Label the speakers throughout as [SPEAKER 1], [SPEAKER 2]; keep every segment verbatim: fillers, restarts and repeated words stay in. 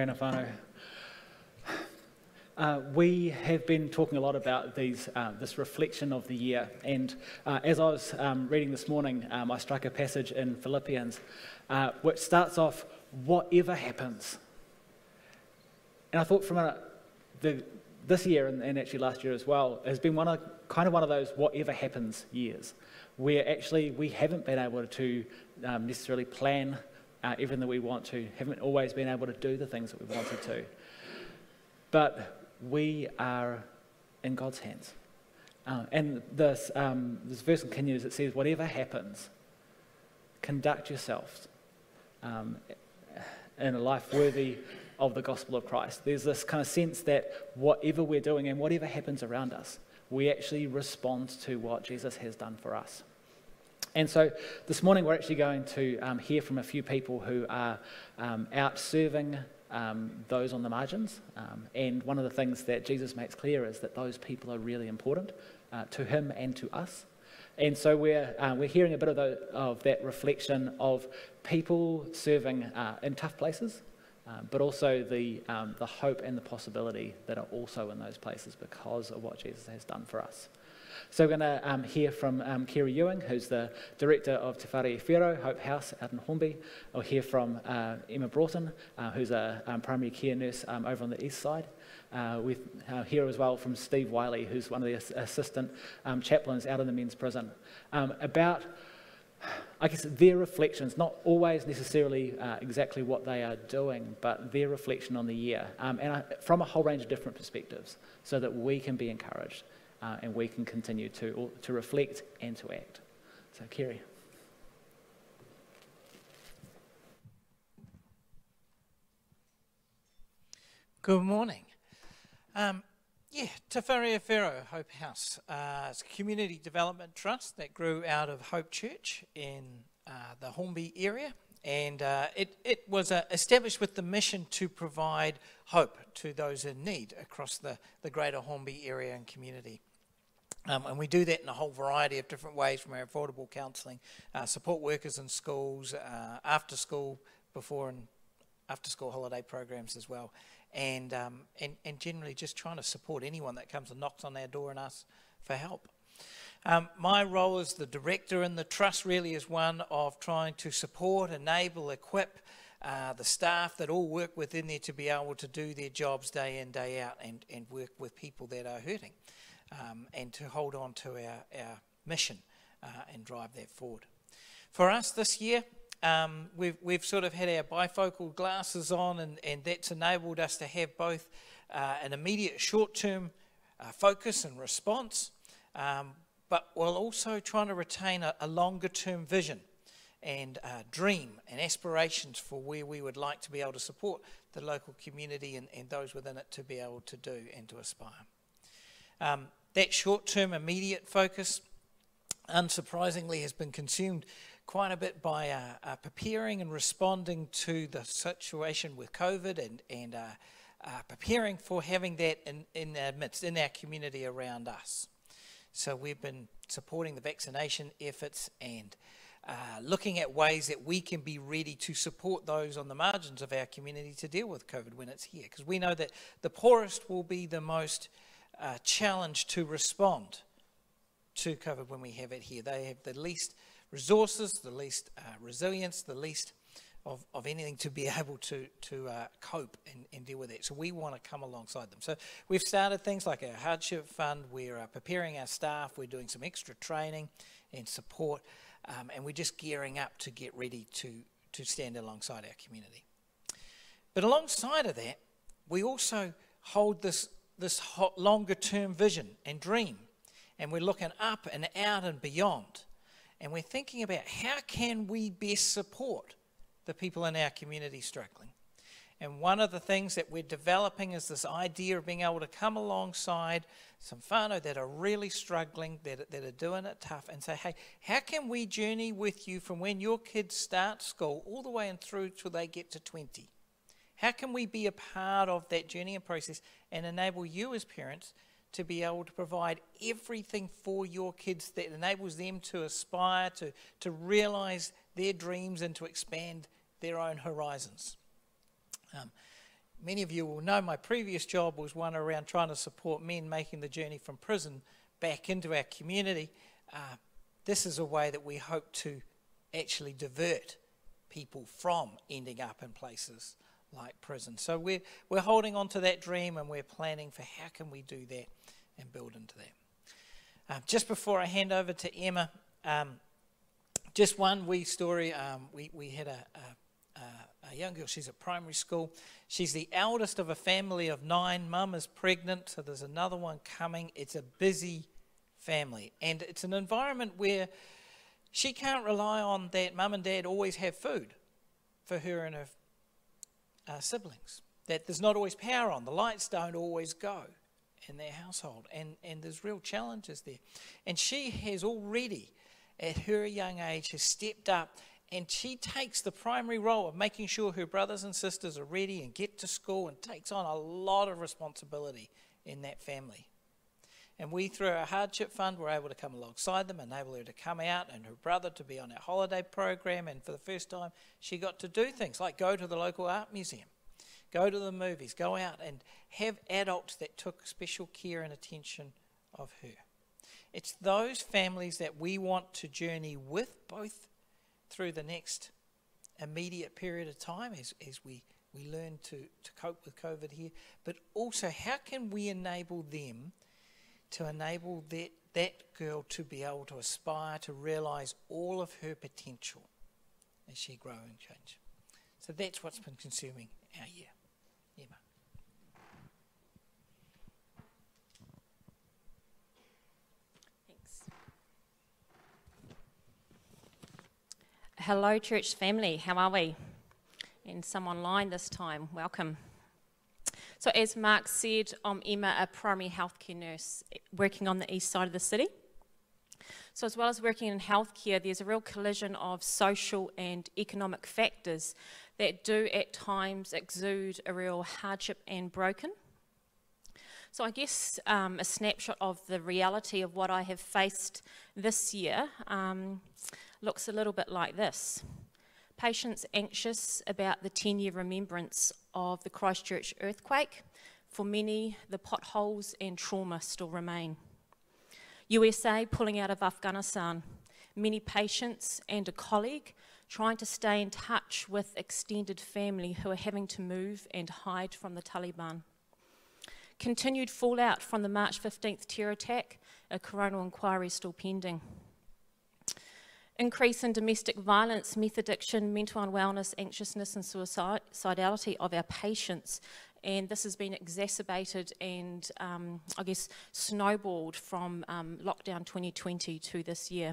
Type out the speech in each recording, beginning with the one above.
[SPEAKER 1] Tēnā whānau. Uh, we have been talking a lot about these, uh, this reflection of the year, and uh, as I was um, reading this morning, um, I struck a passage in Philippians uh, which starts off, whatever happens. And I thought from a, the, this year, and, and actually last year as well, has been one of kind of one of those whatever happens years, where actually we haven't been able to um, necessarily plan uh, everything that we want to, haven't always been able to do the things that we wanted to. But we are in God's hands. Uh, and this, um, this verse continues, it says, whatever happens, conduct yourselves um, in a life worthy of the gospel of Christ. There's this kind of sense that whatever we're doing and whatever happens around us, we actually respond to what Jesus has done for us. And so this morning we're actually going to um, hear from a few people who are um, out serving Um, those on the margins, um, and one of the things that Jesus makes clear is that those people are really important uh, to him and to us. And so we're uh, we're hearing a bit of, the, of that reflection of people serving uh, in tough places, uh, but also the um, the hope and the possibility that are also in those places because of what Jesus has done for us. So we're going to um, hear from um, Kerry Ewing, who's the director of Te Whare Whiro, Hope House out in Hornby. We'll hear from uh, Emma Broughton, uh, who's a um, primary care nurse um, over on the east side. Uh, we uh, hear as well from Steve Wiley, who's one of the ass- assistant um, chaplains out in the men's prison, um, about, I guess, their reflections, not always necessarily uh, exactly what they are doing, but their reflection on the year, um, and uh, from a whole range of different perspectives, so that we can be encouraged. Uh, and we can continue to to reflect and to act. So, Kerry.
[SPEAKER 2] Good morning. Um, yeah, Te Whare Whiro, Hope House. Uh, it's a community development trust that grew out of Hope Church in uh, the Hornby area. And uh, it, it was uh, established with the mission to provide hope to those in need across the, the greater Hornby area and community. Um, and we do that in a whole variety of different ways, from our affordable counselling, uh, support workers in schools, uh, after school, before and after school holiday programs as well, and, um, and and generally just trying to support anyone that comes and knocks on our door and asks for help. Um, my role as the director in the trust really is one of trying to support, enable, equip uh, the staff that all work within there to be able to do their jobs day in, day out, and, and work with people that are hurting. Um, and to hold on to our, our mission uh, and drive that forward. For us this year, um, we've, we've sort of had our bifocal glasses on, and, and that's enabled us to have both uh, an immediate short-term uh, focus and response, um, but while also trying to retain a, a longer-term vision and uh, dream and aspirations for where we would like to be able to support the local community and, and those within it to be able to do and to aspire. Um, That short-term immediate focus, unsurprisingly, has been consumed quite a bit by uh, uh, preparing and responding to the situation with COVID and, and uh, uh, preparing for having that in, in our midst, in our community around us. So we've been supporting the vaccination efforts and uh, looking at ways that we can be ready to support those on the margins of our community to deal with COVID when it's here. Because we know that the poorest will be the most Uh, challenge to respond to COVID when we have it here. They have the least resources, the least uh, resilience, the least of, of anything to be able to, to uh, cope and, and deal with it. So we want to come alongside them. So we've started things like our hardship fund. We're uh, preparing our staff. We're doing some extra training and support. Um, and we're just gearing up to get ready to, to stand alongside our community. But alongside of that, we also hold this this longer-term vision and dream, and we're looking up and out and beyond, and we're thinking about how can we best support the people in our community struggling. And one of the things that we're developing is this idea of being able to come alongside some whānau that are really struggling, that, that are doing it tough, and say, hey, how can we journey with you from when your kids start school all the way and through till they get to twenty? How can we be a part of that journey and process and enable you as parents to be able to provide everything for your kids that enables them to aspire, to, to realise their dreams and to expand their own horizons? Um, many of you will know my previous job was one around trying to support men making the journey from prison back into our community. Uh, this is a way that we hope to actually divert people from ending up in places like prison. So we're, we're holding on to that dream, and we're planning for how can we do that and build into that. Um, just before I hand over to Emma, um, just one wee story. Um, we, we had a, a, a young girl, she's at primary school. She's the eldest of a family of nine. Mum is pregnant, so there's another one coming. It's a busy family, and it's an environment where she can't rely on that mum and dad always have food for her and her uh, siblings, that there's not always power on, the lights don't always go in their household, and, and there's real challenges there. And she has already, at her young age, has stepped up, and she takes the primary role of making sure her brothers and sisters are ready and get to school, and takes on a lot of responsibility in that family. And we, through our hardship fund, were able to come alongside them, enable her to come out and her brother to be on our holiday program. And for the first time, she got to do things like go to the local art museum, go to the movies, go out and have adults that took special care and attention of her. It's those families that we want to journey with, both through the next immediate period of time as, as we, we learn to, to cope with COVID here, but also how can we enable them to enable that, that girl to be able to aspire to realise all of her potential as she grows and changes. So that's what's been consuming our year. Emma.
[SPEAKER 3] Thanks. Hello, church family. How are we? And some online this time. Welcome. So as Mark said, I'm Emma, a primary healthcare nurse working on the east side of the city. So as well as working in healthcare, there's a real collision of social and economic factors that do at times exude a real hardship and broken. So I guess um, a snapshot of the reality of what I have faced this year um, looks a little bit like this. Patients anxious about the ten-year remembrance of the Christchurch earthquake. For many, the potholes and trauma still remain. U S A pulling out of Afghanistan. Many patients and a colleague trying to stay in touch with extended family who are having to move and hide from the Taliban. Continued fallout from the March fifteenth terror attack, a coronal inquiry still pending. Increase in domestic violence, meth addiction, mental unwellness, anxiousness and suicidality of our patients. And this has been exacerbated and, um, I guess, snowballed from um, lockdown twenty twenty to this year.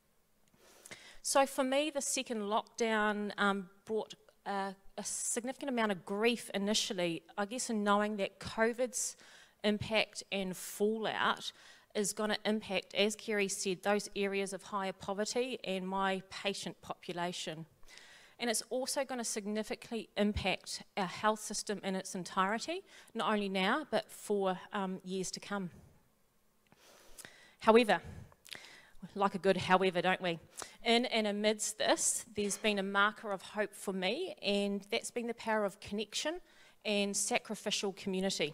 [SPEAKER 3] So for me, the second lockdown um, brought a, a significant amount of grief initially, I guess in knowing that COVID's impact and fallout is going to impact, as Kerry said, those areas of higher poverty and my patient population. And it's also going to significantly impact our health system in its entirety, not only now, but for um, years to come. However, like a good however, don't we? In and amidst this, there's been a marker of hope for me, and that's been the power of connection and sacrificial community.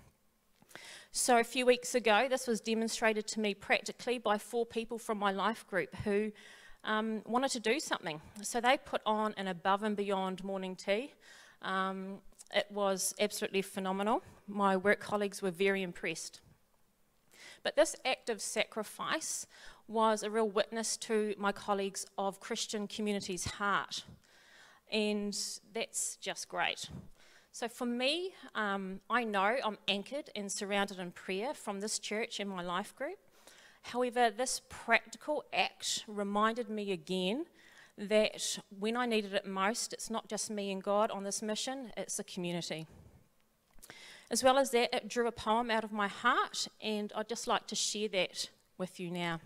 [SPEAKER 3] So a few weeks ago, this was demonstrated to me practically by four people from my life group who um, wanted to do something. So they put on an above and beyond morning tea. Um, it was absolutely phenomenal. My work colleagues were very impressed. But this act of sacrifice was a real witness to my colleagues of Christian Community's heart. And that's just great. So for me, um, I know I'm anchored and surrounded in prayer from this church and my life group. However, this practical act reminded me again that when I needed it most, it's not just me and God on this mission, it's the community. As well as that, it drew a poem out of my heart, and I'd just like to share that with you now.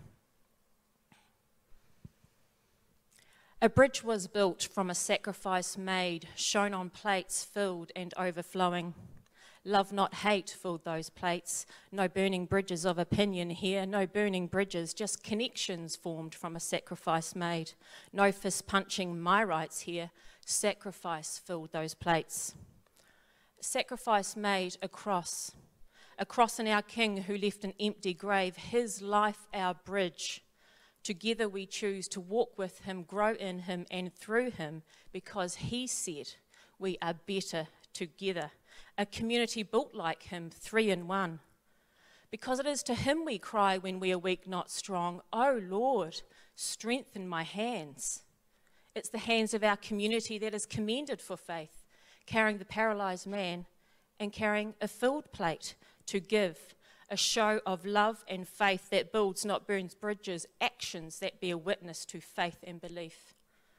[SPEAKER 3] A bridge was built from a sacrifice made, shown on plates filled and overflowing. Love not hate filled those plates. No burning bridges of opinion here, no burning bridges, just connections formed from a sacrifice made. No fist punching my rights here, sacrifice filled those plates. sacrifice made, a cross. A cross in our King who left an empty grave, his life our bridge. Together we choose to walk with him, grow in him and through him, because he said we are better together. A community built like him, three in one. Because it is to him we cry when we are weak, not strong. Oh Lord, strengthen my hands. It's the hands of our community that is commended for faith, carrying the paralysed man and carrying a filled plate to give, a show of love and faith that builds, not burns bridges, actions that bear witness to faith and belief.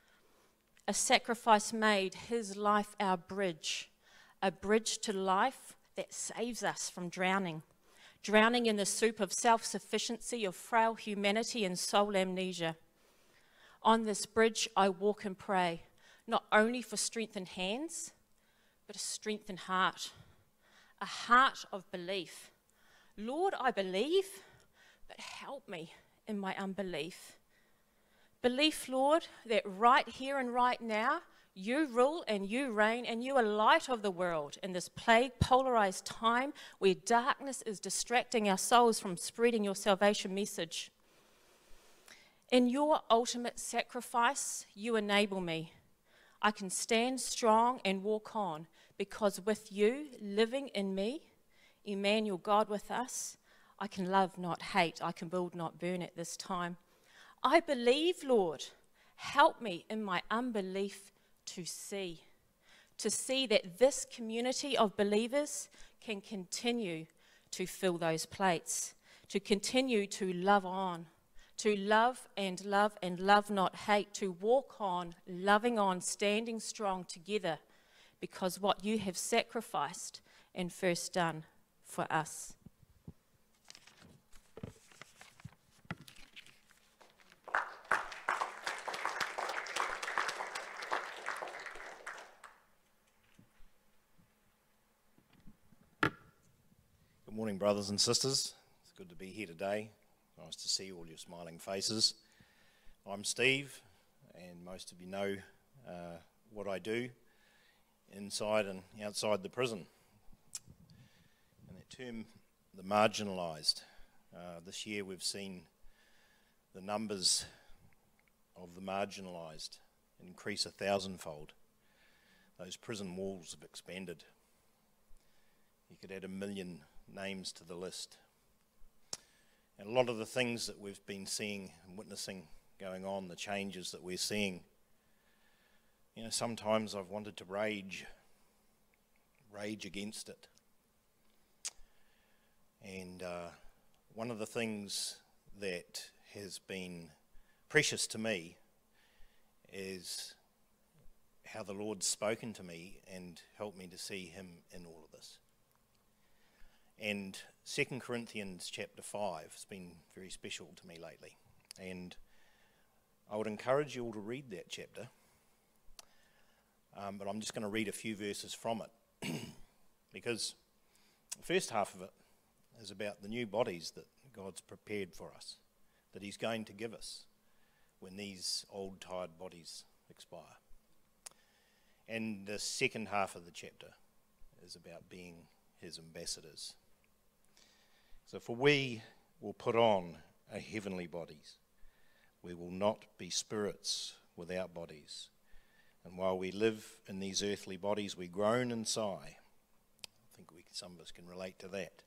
[SPEAKER 3] A sacrifice made, his life our bridge, a bridge to life that saves us from drowning, drowning in the soup of self-sufficiency, of frail humanity and soul amnesia. On this bridge I walk and pray, not only for strengthened hands, but a strengthened heart, a heart of belief. Lord, I believe, but help me in my unbelief. Belief, Lord, that right here and right now, you rule and you reign and you are light of the world in this plague polarized time where darkness is distracting our souls from spreading your salvation message. In your ultimate sacrifice, you enable me. I can stand strong and walk on because with you living in me, Emmanuel, God with us, I can love, not hate. I can build, not burn at this time. I believe, Lord, help me in my unbelief to see, to see that this community of believers can continue to fill those plates, to continue to love on, to love and love and love, not hate, to walk on, loving on, standing strong together, because what you have sacrificed and first done for us.
[SPEAKER 4] Good morning, brothers and sisters. It's good to be here today. Nice to see all your smiling faces. I'm Steve, and most of you know uh, what I do inside and outside the prison. And that term, the marginalised. Uh, this year we've seen the numbers of the marginalised increase a thousandfold. Those prison walls have expanded. You could add a million names to the list. And a lot of the things that we've been seeing and witnessing going on, the changes that we're seeing, you know, sometimes I've wanted to rage, rage against it. And uh, one of the things that has been precious to me is how the Lord's spoken to me and helped me to see him in all of this. And Second Corinthians chapter five has been very special to me lately. And I would encourage you all to read that chapter. Um, but I'm just going to read a few verses from it. Because the first half of it is about the new bodies that God's prepared for us, that he's going to give us when these old tired bodies expire. And the second half of the chapter is about being his ambassadors. So for we will put on a heavenly bodies. We will not be spirits without bodies. And while we live in these earthly bodies, we groan and sigh. I think we, some of us can relate to that.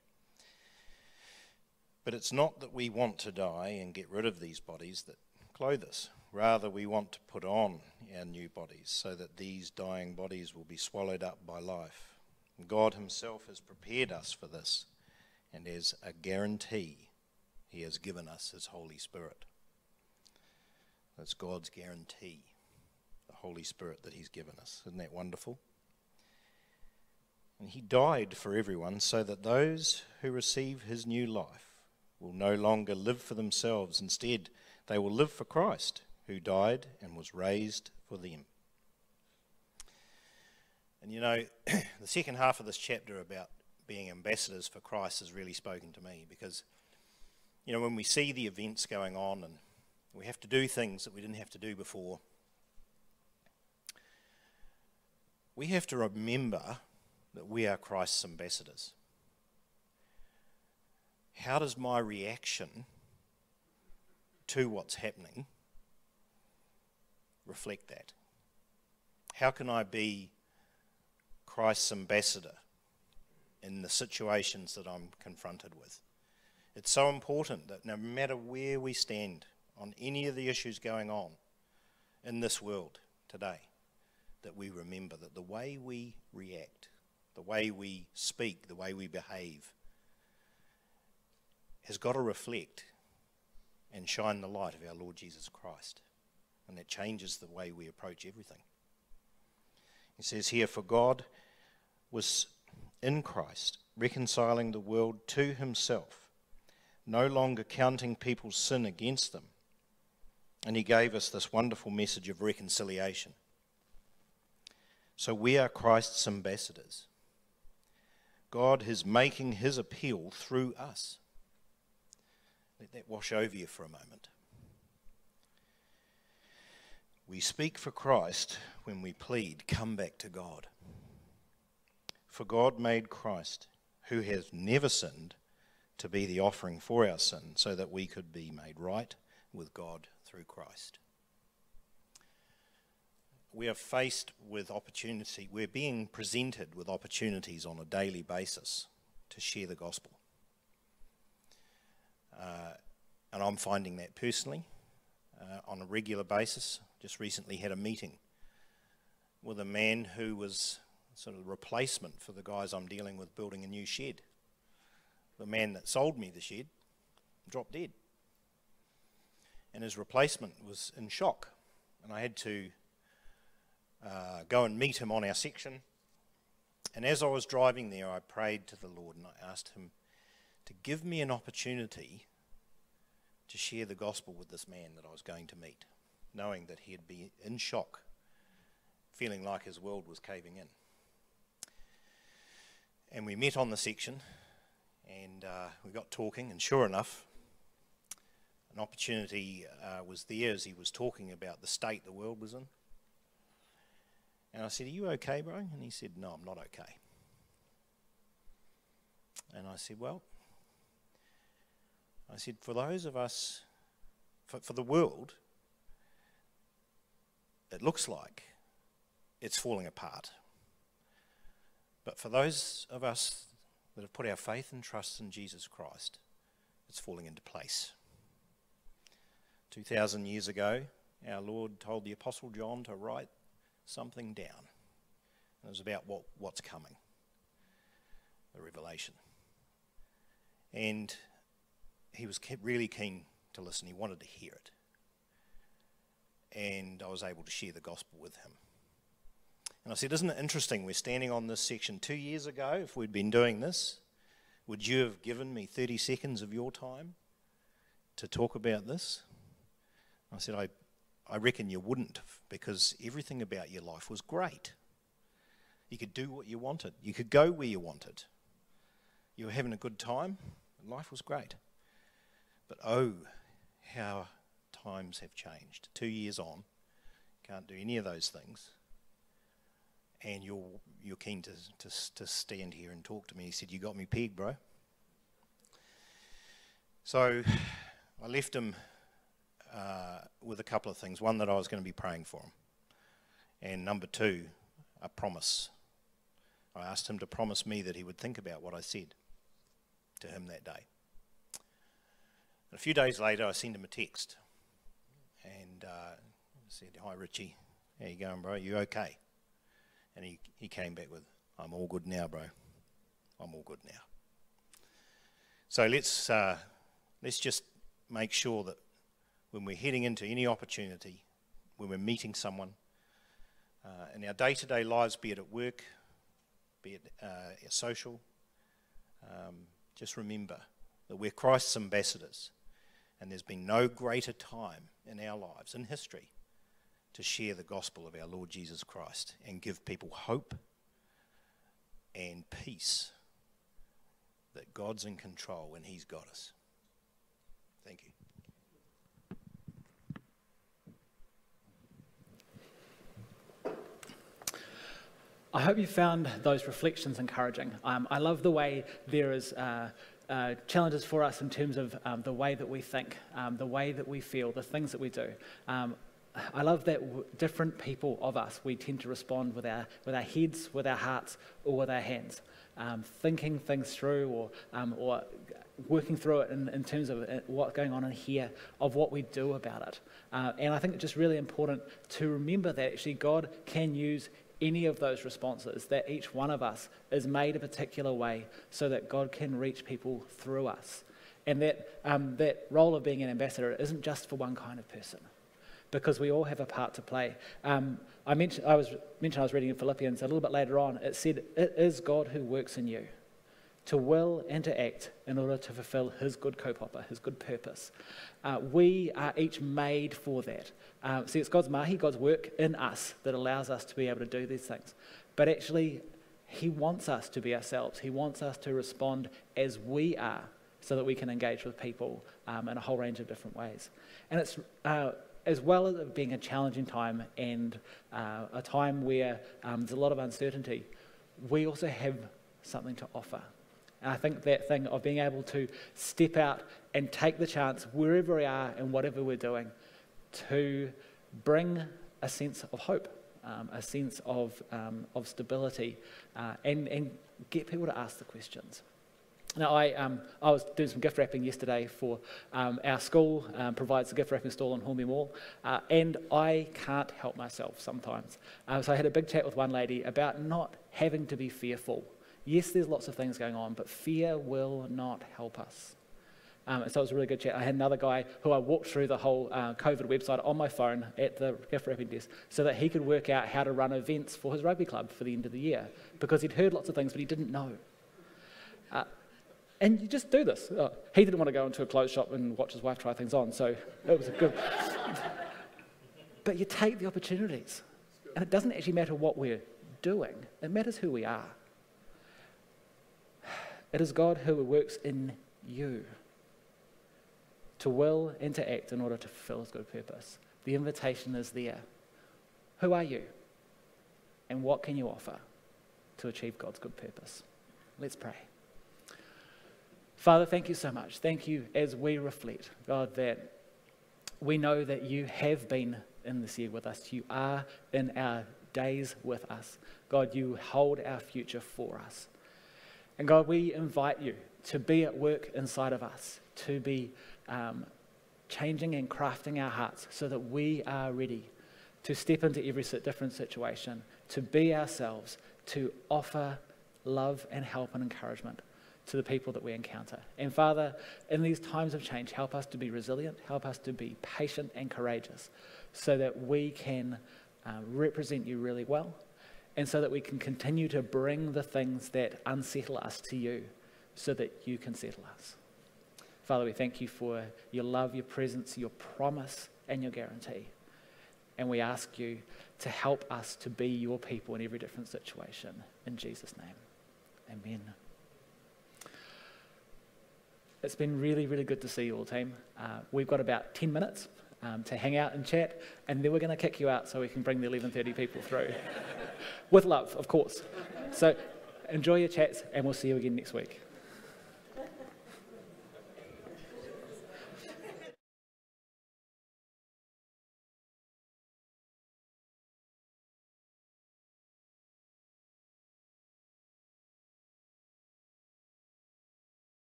[SPEAKER 4] But it's not that we want to die and get rid of these bodies that clothe us. Rather, we want to put on our new bodies so that these dying bodies will be swallowed up by life. And God himself has prepared us for this, and as a guarantee, he has given us his Holy Spirit. That's God's guarantee, the Holy Spirit that he's given us. Isn't that wonderful? And he died for everyone so that those who receive his new life will no longer live for themselves. Instead, they will live for Christ, who died and was raised for them. And you know, the second half of this chapter about being ambassadors for Christ has really spoken to me, because, you know, when we see the events going on and we have to do things that we didn't have to do before, we have to remember that we are Christ's ambassadors. How does my reaction to what's happening reflect that? How can I be Christ's ambassador in the situations that I'm confronted with? It's so important that no matter where we stand on any of the issues going on in this world today, that we remember that the way we react, the way we speak, the way we behave has got to reflect and shine the light of our Lord Jesus Christ. And that changes the way we approach everything. He says here, for God was in Christ, reconciling the world to himself, no longer counting people's sin against them. And he gave us this wonderful message of reconciliation. So we are Christ's ambassadors. God is making his appeal through us. Let that wash over you for a moment. We speak for Christ when we plead, come back to God. For God made Christ, who has never sinned, to be the offering for our sin, so that we could be made right with God through Christ. We are faced with opportunity, we're being presented with opportunities on a daily basis to share the gospel. Uh, and I'm finding that personally uh, on a regular basis. Just recently had a meeting with a man who was sort of a replacement for the guys I'm dealing with building a new shed. The man that sold me the shed dropped dead. And his replacement was in shock. And I had to uh, go and meet him on our section. And as I was driving there, I prayed to the Lord and I asked him to give me an opportunity to share the gospel with this man that I was going to meet, knowing that he'd be in shock, feeling like his world was caving in. And we met on the section, and uh, we got talking, and sure enough, an opportunity uh, was there as he was talking about the state the world was in. And I said, are you okay, bro? And he said, no, I'm not okay. And I said, well, I said, for those of us, for, for the world, it looks like it's falling apart. But for those of us that have put our faith and trust in Jesus Christ, it's falling into place. Two thousand years ago, our Lord told the Apostle John to write something down. And it was about what, what's coming, the revelation. And he was really keen to listen. He wanted to hear it. And I was able to share the gospel with him. And I said, isn't it interesting, we're standing on this section two years ago. If we'd been doing this, would you have given me thirty seconds of your time to talk about this? I said, I, I reckon you wouldn't have, because everything about your life was great. You could do what you wanted. You could go where you wanted. You were having a good time. Life was great. But oh, how times have changed. Two years on, can't do any of those things. And you're you're keen to, to, to stand here and talk to me. He said, you got me pegged, bro. So I left him uh, with a couple of things. One, that I was going to be praying for him. And number two, a promise. I asked him to promise me that he would think about what I said to him that day. A few days later, I sent him a text and uh, said, hi, Richie, how you going, bro? You okay? And he, he came back with, I'm all good now, bro. I'm all good now. So let's, uh, let's just make sure that when we're heading into any opportunity, when we're meeting someone, uh, in our day-to-day lives, be it at work, be it uh, social, um, just remember that we're Christ's ambassadors. And there's been no greater time in our lives, in history, to share the gospel of our Lord Jesus Christ and give people hope and peace that God's in control and he's got us. Thank you.
[SPEAKER 1] I hope you found those reflections encouraging. Um, I love the way there is uh, uh, challenges for us in terms of um, the way that we think, um, the way that we feel, the things that we do. Um, I love that w- different people of us, we tend to respond with our with our heads, with our hearts, or with our hands, um, thinking things through, or um, or working through it in, in terms of what's going on in here, of what we do about it. Uh, and I think it's just really important to remember that actually God can use any of those responses, that each one of us is made a particular way so that God can reach people through us. And that um, that role of being an ambassador isn't just for one kind of person, because we all have a part to play. Um, I mentioned I was mentioned I was reading in Philippians a little bit later on. It said, "It is God who works in you, to will and to act in order to fulfill His good kaupapa, His good purpose." Uh, we are each made for that. Uh, see, it's God's mahi, God's work in us that allows us to be able to do these things. But actually, He wants us to be ourselves. He wants us to respond as we are, so that we can engage with people um, in a whole range of different ways. And it's uh, as well as it being a challenging time and uh, a time where um, there's a lot of uncertainty, we also have something to offer. And I think that thing of being able to step out and take the chance wherever we are and whatever we're doing to bring a sense of hope, um, a sense of um, of stability, uh, and, and get people to ask the questions. Now, I um, I was doing some gift wrapping yesterday for um, our school, um, provides a gift wrapping stall in Hornby Mall, uh, and I can't help myself sometimes. Uh, so I had a big chat with one lady about not having to be fearful. Yes, there's lots of things going on, but fear will not help us. Um, and so it was a really good chat. I had another guy who I walked through the whole uh, COVID website on my phone at the gift wrapping desk so that he could work out how to run events for his rugby club for the end of the year, because he'd heard lots of things, but he didn't know. Uh, And you just do this. Oh, he didn't want to go into a clothes shop and watch his wife try things on, so it was a good... But you take the opportunities. And it doesn't actually matter what we're doing. It matters who we are. It is God who works in you to will and to act in order to fulfill His good purpose. The invitation is there. Who are you? And what can you offer to achieve God's good purpose? Let's pray. Father, thank you so much. Thank you as we reflect, God, that we know that you have been in this year with us. You are in our days with us. God, you hold our future for us. And God, we invite you to be at work inside of us, to be um, changing and crafting our hearts so that we are ready to step into every different situation, to be ourselves, to offer love and help and encouragement to the people that we encounter. And Father, in these times of change, help us to be resilient, help us to be patient and courageous so that we can uh, represent you really well, and so that we can continue to bring the things that unsettle us to you so that you can settle us. Father, we thank you for your love, your presence, your promise, and your guarantee. And we ask you to help us to be your people in every different situation. In Jesus' name, amen. It's been really, really good to see you all, team. Uh, we've got about ten minutes um, to hang out and chat, and then we're going to kick you out so we can bring the eleven thirty people through. With love, of course. So enjoy your chats, and we'll see you again next week.